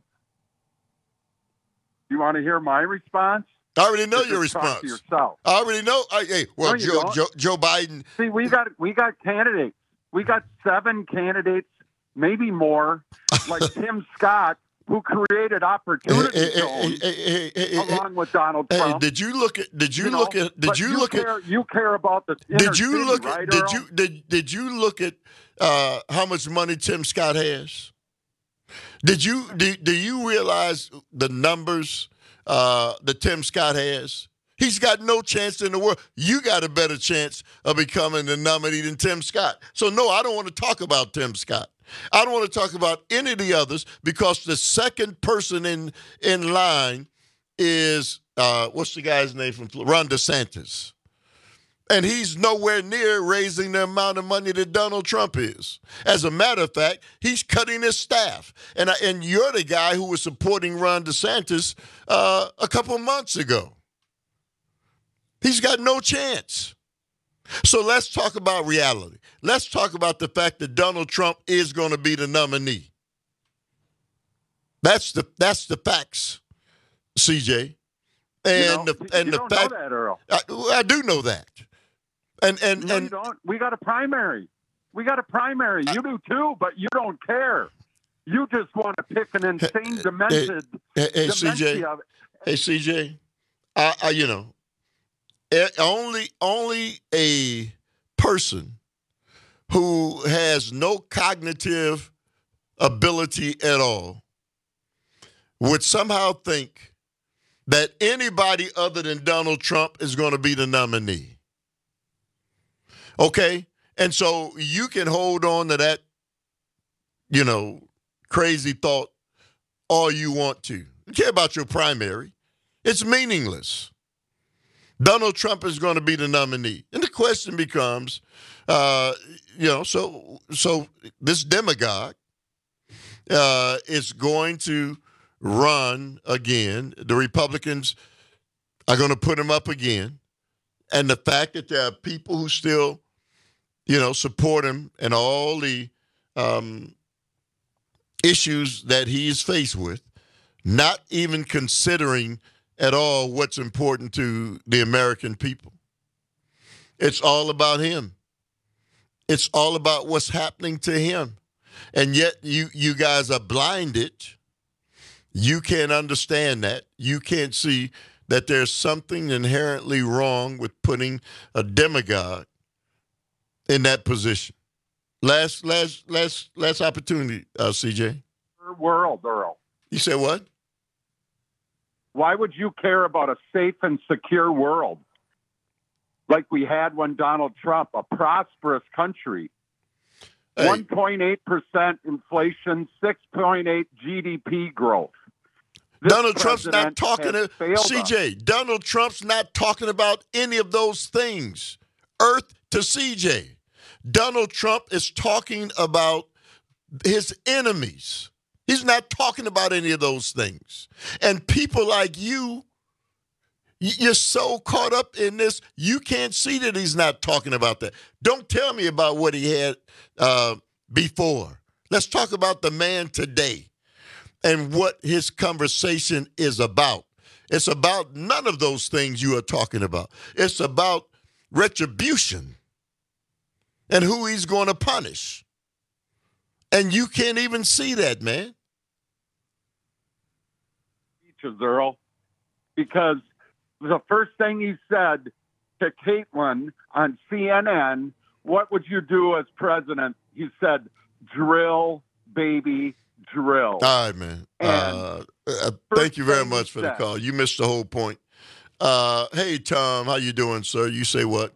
you want to hear my response? I already know Or your just talk response. to yourself. I already know. I, hey, well, No, you Joe, don't. Joe, Joe Biden. See, we got we got candidates. We got seven candidates, maybe more, like Tim Scott, who created opportunity Hey, hey, zones hey, hey, hey, hey, along with Donald Hey, Trump. did you look at? Did you, You know, look at? Did but you, you look care, at? You care about the inner Did you city, look right, at? Did Earl? you did Did you look at uh, how much money Tim Scott has? Did you do? Do you realize the numbers uh, that Tim Scott has? He's got no chance in the world. You got a better chance of becoming the nominee than Tim Scott. So, no, I don't want to talk about Tim Scott. I don't want to talk about any of the others, because the second person in in line is, uh, what's the guy's name from Florida? Ron DeSantis. And he's nowhere near raising the amount of money that Donald Trump is. As a matter of fact, he's cutting his staff. And, I, and you're the guy who was supporting Ron DeSantis uh, a couple months ago. He's got no chance. So let's talk about reality. Let's talk about the fact that Donald Trump is going to be the nominee. That's the that's the facts, C J. And you know, the and you the don't fact know that, Earl. I, I do know that. And and No, and you don't. We got a primary. We got a primary. You do too, but you don't care. You just want to pick an insane demented. Hey, hey, C J. dementia of it. Hey, C J. I, I you know. It, only only a person who has no cognitive ability at all would somehow think that anybody other than Donald Trump is going to be the nominee. Okay? And so you can hold on to that, you know, crazy thought all you want to. You care about your primary. It's meaningless. Donald Trump is going to be the nominee. And the question becomes, uh, you know, so so this demagogue uh, is going to run again. The Republicans are going to put him up again. And the fact that there are people who still, you know, support him and all the um, issues that he is faced with, not even considering at all what's important to the American people. It's all about him. It's all about what's happening to him. And yet you you guys are blinded. You can't understand that. You can't see that there's something inherently wrong with putting a demagogue in that position. Last last last last opportunity, uh, C J. World, Earl. You said what? Why would you care about a safe and secure world like we had when Donald Trump, a prosperous country, Hey. one point eight percent inflation, six point eight G D P growth? This Donald Trump's not president talking has to failed C J. us. Donald Trump's not talking about any of those things. Earth to C J. Donald Trump is talking about his enemies. He's not talking about any of those things. And people like you, y- you're so caught up in this, you can't see that he's not talking about that. Don't tell me about what he had uh, before. Let's talk about the man today and what his conversation is about. It's about none of those things you are talking about. It's about retribution and who he's going to punish. And you can't even see that, man. Earl, because the first thing he said to Caitlin on C N N, what would you do as president? He said, drill, baby, drill. All right, man. Uh, uh, thank you very much for the call. You missed the whole point. Uh, hey, Tom, how you doing, sir? You say what?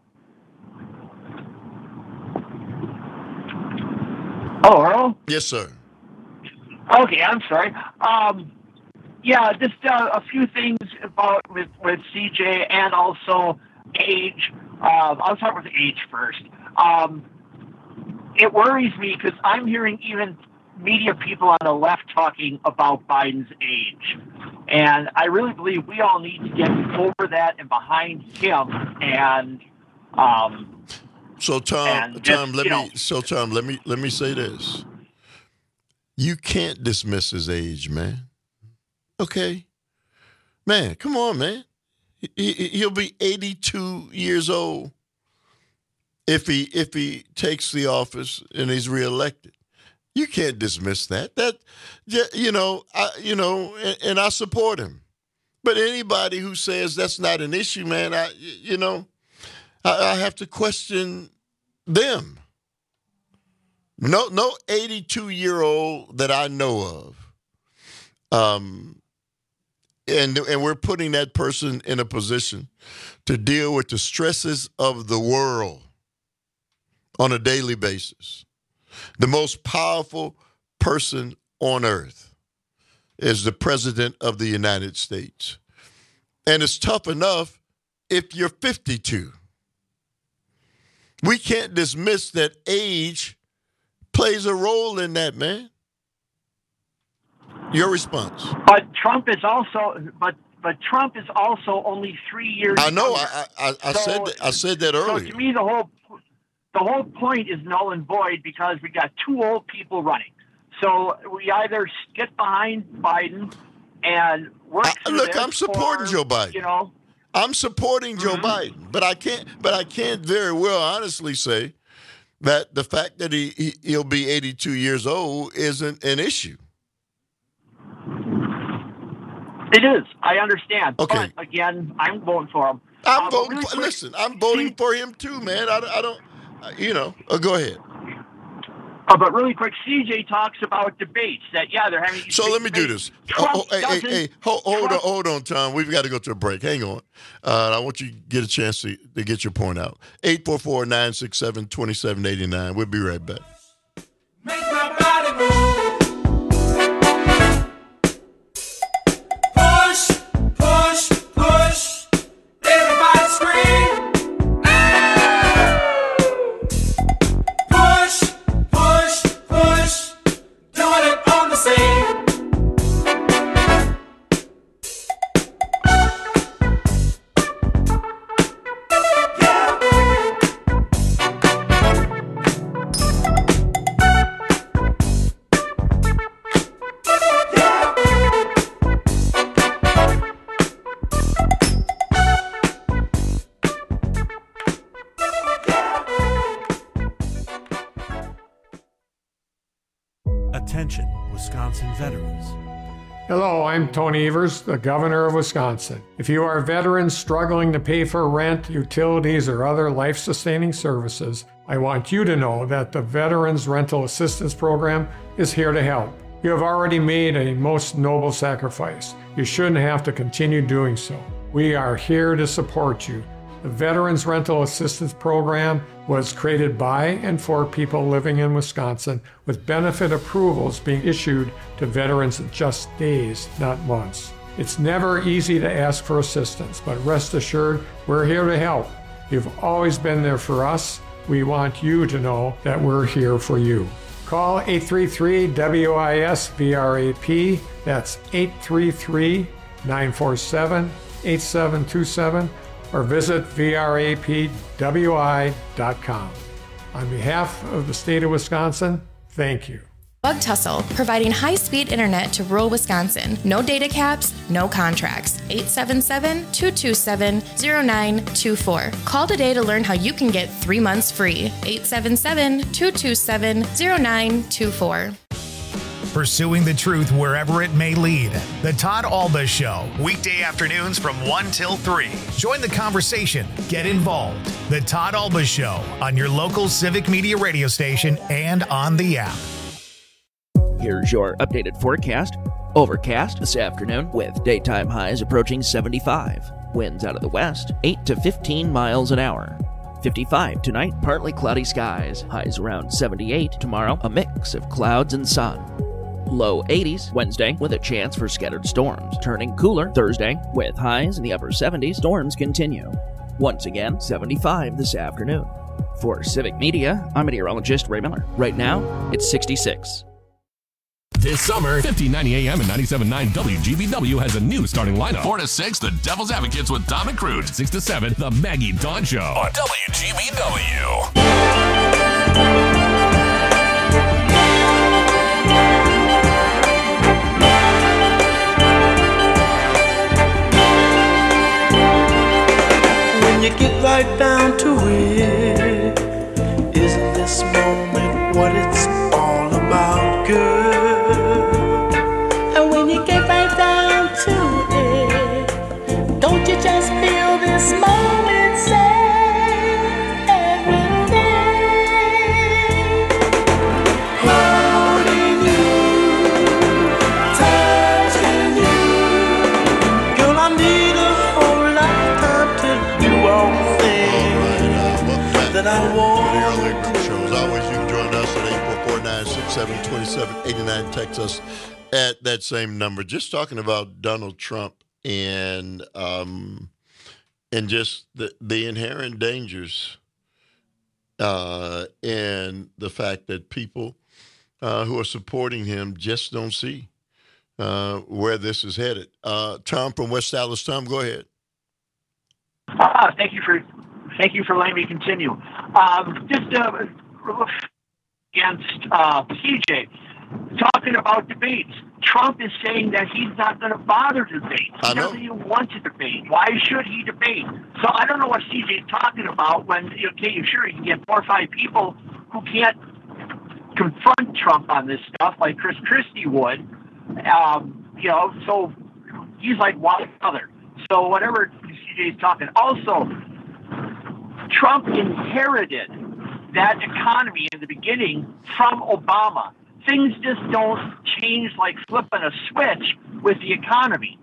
Oh, Earl? Yes, sir. Okay, I'm sorry. Um, yeah, just uh, a few things about with, with C J and also age. Um, I'll start with age first. Um, it worries me because I'm hearing even media people on the left talking about Biden's age. And I really believe we all need to get over that and behind him. And um, so, Tom, and Tom, just, let you me. know, So, Tom, let me let me say this. You can't dismiss his age, man. Okay, man, come on, man. He, he, he'll be eighty-two years old if he if he takes the office and he's reelected. You can't dismiss that. That, you know, I, you know, and, and I support him. But anybody who says that's not an issue, man, I, you know, I, I have to question them. No, no, eighty-two-year-old that I know of, um, and and we're putting that person in a position to deal with the stresses of the world on a daily basis. The most powerful person on earth is the President of the United States. And it's tough enough if you're fifty-two. We can't dismiss that age plays a role in that, man. Your response. But Trump is also, but but Trump is also only three years. I know. younger. I I, I So- said that, I said that So earlier. to me, the whole the whole point is null and void because we got two old people running. So we either get behind Biden and work. I- through look, this, I'm supporting or, Joe Biden. You know, I'm supporting Joe Biden, but I can't. But I can't very well honestly say that the fact that he, he he'll be eighty-two years old isn't an issue. it is. I understand. Okay. But again, I'm voting for him. I'm Uh, but voting. really For, quick- listen, I'm voting for him too, man. I, don't- I don't. uh, You know. Uh, go ahead. Uh, but really quick, C J talks about debates that yeah they're having. these So big let me do debates. this. Trump Oh, oh, hey, hey, doesn't- hey, hold, hold on, Trump- hold on, Tom. We've got to go to a break. Hang on. Uh, I want you to get a chance to, to get your point out. eight four four, nine six seven, two seven eight nine. We'll be right back. Make my body move. Push, push, push. Everybody scream. Ah! Push, push, push. Doing it on the scene. Attention, Wisconsin veterans. Hello, I'm Tony Evers, the governor of Wisconsin. If you are a veteran struggling to pay for rent, utilities, or other life-sustaining services, I want you to know that the Veterans Rental Assistance Program is here to help. You have already made a most noble sacrifice. You shouldn't have to continue doing so. We are here to support you. The Veterans Rental Assistance Program was created by and for people living in Wisconsin, with benefit approvals being issued to veterans in just days, not months. It's never easy to ask for assistance, but rest assured, we're here to help. You've always been there for us. We want you to know that we're here for you. Call eight three three W I S V R A P. That's eight three three, nine four seven, eight seven two seven. or visit V R A P W I dot com. On behalf of the state of Wisconsin, thank you. Bug Tussle, providing high-speed internet to rural Wisconsin. No data caps, no contracts. eight seven seven, two two seven, zero nine two four. Call today to learn how you can get three months free. eight seven seven, two two seven, zero nine two four. Pursuing the truth wherever it may lead. The Todd Alba Show, weekday afternoons from one till three. Join the conversation. Get involved. The Todd Alba Show on your local Civic Media radio station and on the app. Here's your updated forecast. Overcast this afternoon with daytime highs approaching seventy-five. Winds out of the west, eight to fifteen miles an hour. fifty-five tonight, partly cloudy skies. Highs around seventy-eight. Tomorrow, a mix of clouds and sun. Low eighties Wednesday with a chance for scattered storms. Turning cooler Thursday with highs in the upper seventies. Storms continue. Once again, seventy-five this afternoon. For Civic Media, I'm meteorologist Ray Miller. Right now, it's sixty-six. This summer, fifteen ninety A M and ninety-seven point nine W G B W has a new starting lineup. four to six, The Devil's Advocates with Dom and Crude. six to seven, The Maggie Dawn Show on W G B W. When you get right down to it, isn't this moment what it's all about, girl? Don't you just feel this moment say everything? Holding you, touching you. Girl, I need a whole lifetime to do all the things that I want. The Earl Ingram Show. As always, you can join us at eight four four, nine six seven, two seven eight nine. Text us at that same number. Just talking about Donald Trump and um, and just the, the inherent dangers uh, and the fact that people uh, who are supporting him just don't see uh, where this is headed. Uh, Tom from West Dallas. Tom, go ahead. Uh, thank you for thank you for letting me continue. Um, just uh, against uh, C J, talking about debates. Trump is saying that he's not going to bother to debate. He doesn't even want to debate. Why should he debate? So I don't know what C J is talking about when, okay, sure, you can get four or five people who can't confront Trump on this stuff like Chris Christie would. Um, you know, so he's like, why bother? So whatever C J is talking. Also, Trump inherited that economy in the beginning from Obama. Things just don't change like flipping a switch with the economy.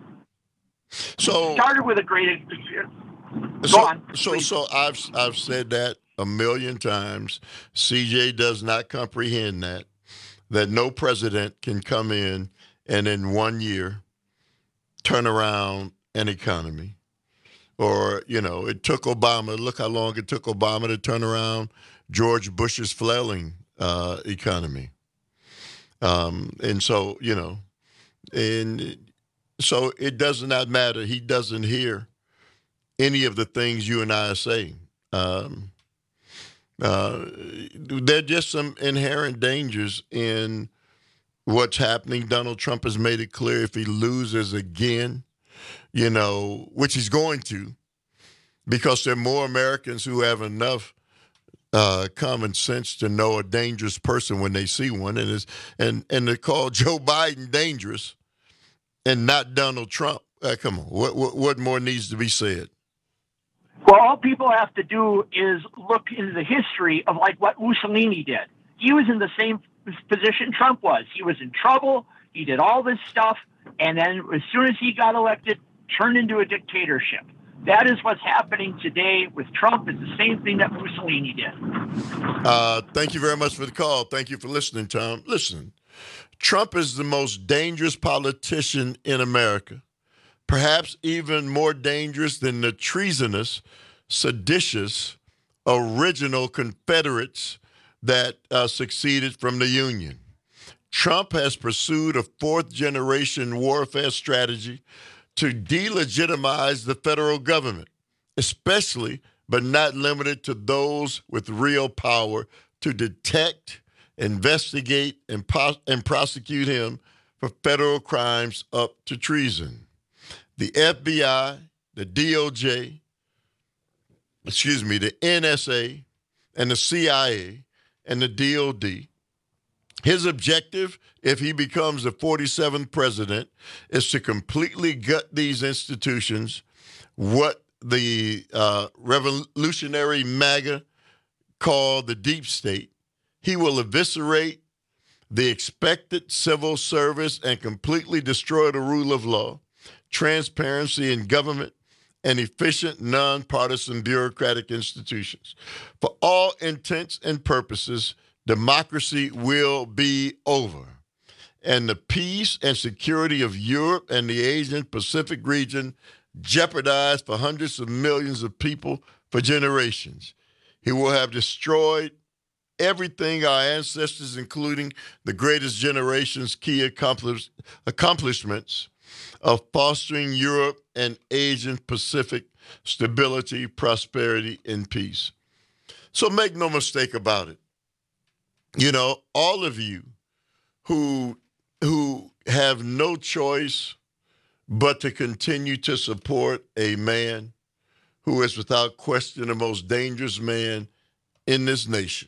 So it started with a great. Go so, on. So, please. so I've I've said that a million times. C J does not comprehend that that no president can come in and in one year turn around an economy. Or, you know, it took Obama. Look how long it took Obama to turn around George Bush's flailing uh, economy. Um, and so, you know, and so it does not matter. He doesn't hear any of the things you and I are saying. Um, uh, there are just some inherent dangers in what's happening. Donald Trump has made it clear if he loses again, you know, which he's going to, because there are more Americans who have enough Uh, common sense to know a dangerous person when they see one, and is and and to call Joe Biden dangerous and not Donald Trump. Uh, come on, what, what what more needs to be said? Well, all people have to do is look into the history of like what Mussolini did. He was in the same position Trump was. He was in trouble. He did all this stuff, and then as soon as he got elected, turned into a dictatorship. That is what's happening today with Trump. It's the same thing that Mussolini did. Uh, thank you very much for the call. Thank you for listening, Tom. Listen, Trump is the most dangerous politician in America, perhaps even more dangerous than the treasonous, seditious, original Confederates that uh, succeeded from the Union. Trump has pursued a fourth-generation warfare strategy to delegitimize the federal government, especially but not limited to those with real power to detect investigate and, pos- and prosecute him for federal crimes up to treason. The F B I, the D O J, excuse me, the N S A, and the C I A, and the D O D. His objective, if he becomes the forty-seventh president, is to completely gut these institutions, what the uh, revolutionary MAGA call the deep state. He will eviscerate the expected civil service and completely destroy the rule of law, transparency in government, and efficient, nonpartisan bureaucratic institutions. For all intents and purposes, democracy will be over, and the peace and security of Europe and the Asian Pacific region jeopardized for hundreds of millions of people for generations. He will have destroyed everything our ancestors, including the greatest generation's key accomplish- accomplishments of fostering Europe and Asian Pacific stability, prosperity, and peace. So make no mistake about it. You know, all of you who who have no choice but to continue to support a man who is without question the most dangerous man in this nation.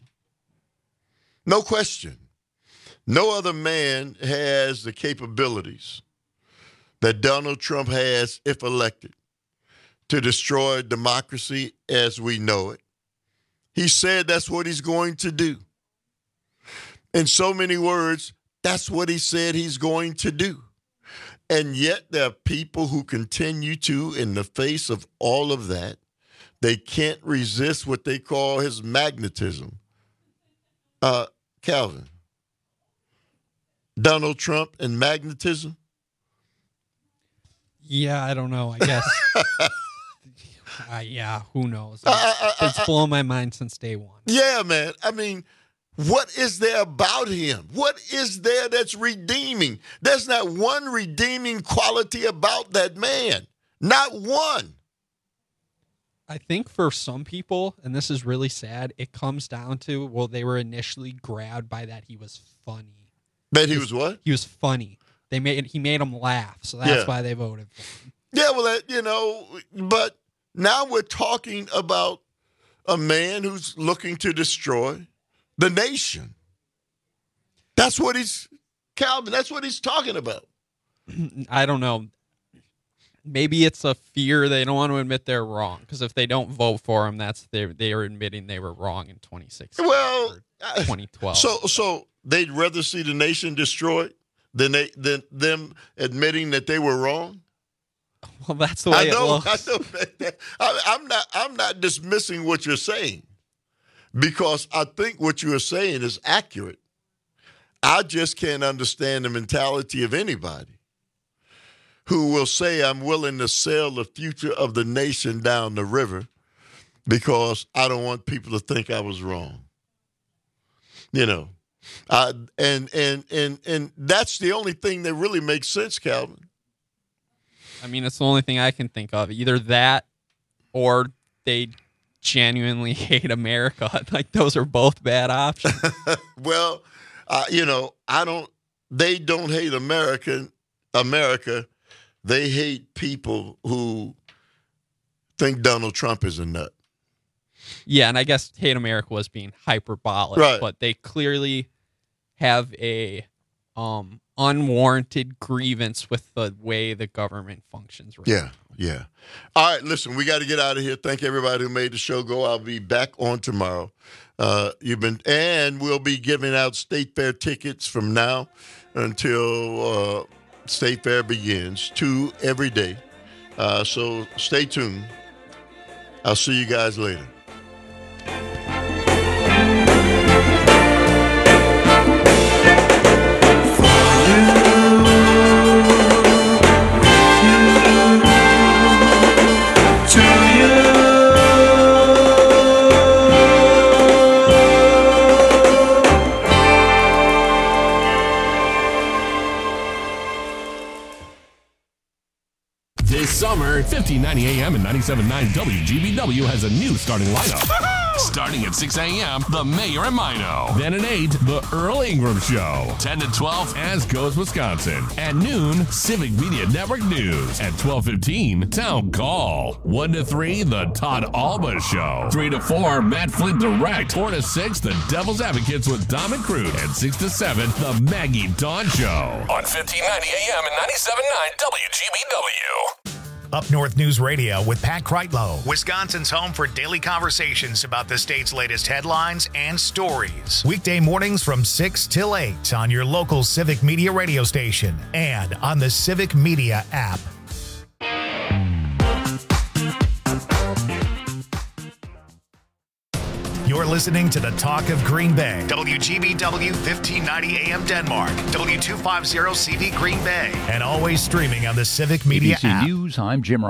No question. No other man has the capabilities that Donald Trump has, if elected, to destroy democracy as we know it. He said that's what he's going to do. In so many words, that's what he said he's going to do. And yet there are people who continue to, in the face of all of that, they can't resist what they call his magnetism. Uh, Calvin, Donald Trump and magnetism? Yeah, I don't know. I guess. uh, yeah, who knows? Uh, uh, it's uh, blown my mind since day one. Yeah, man. I mean, what is there about him? What is there that's redeeming? There's not one redeeming quality about that man. Not one. I think for some people, and this is really sad, it comes down to, well, they were initially grabbed by that he was funny. That he was what? He was funny. They made He made them laugh, so that's yeah. why they voted for him. Yeah, well, that, you know, but now we're talking about a man who's looking to destroy the nation. That's what he's, Calvin, that's what he's talking about. I don't know. Maybe it's a fear they don't want to admit they're wrong, because if they don't vote for him, that's they they are admitting they were wrong in twenty sixteen. Well, twenty twelve. So so they'd rather see the nation destroyed than they than them admitting that they were wrong. Well, that's the way I know, it looks. I know that, I, I'm not I'm not dismissing what you're saying, because I think what you are saying is accurate. I just can't understand the mentality of anybody who will say, I'm willing to sell the future of the nation down the river because I don't want people to think I was wrong. You know, I, and, and, and, and that's the only thing that really makes sense, Calvin. I mean, it's the only thing I can think of. Either that or they genuinely hate America. Like, those are both bad options. Well, uh, you know, I don't, they don't hate America, America. They hate people who think Donald Trump is a nut. Yeah, and I guess hate America was being hyperbolic, right. But they clearly have a um, unwarranted grievance with the way the government functions right yeah, now. Yeah. All right, listen, we got to get out of here. Thank everybody who made the show go. I'll be back on tomorrow. Uh, you've been, and we'll be giving out State Fair tickets from now until uh, State Fair begins, two every day. Uh, so stay tuned. I'll see you guys later. Summer, fifteen ninety A M and ninety-seven point nine W G B W has a new starting lineup. Starting at six a.m., The Mayor and Mino. Then at eight, The Earl Ingram Show. ten to twelve, As Goes Wisconsin. At noon, Civic Media Network News. At twelve fifteen, Town Call. one to three, The Todd Alba Show. three to four, Matt Flint Direct. four to six, The Devil's Advocates with Dom and Crude. And six to seven, The Maggie Dawn Show. On fifteen ninety A M and ninety-seven point nine W G B W. Up North News Radio with Pat Kreitlow, Wisconsin's home for daily conversations about the state's latest headlines and stories. Weekday mornings from six till eight on your local Civic Media radio station and on the Civic Media app. You're listening to the Talk of Green Bay. W G B W fifteen ninety A M Denmark, W two fifty C V Green Bay, and always streaming on the Civic Media A B C app. News, I'm Jim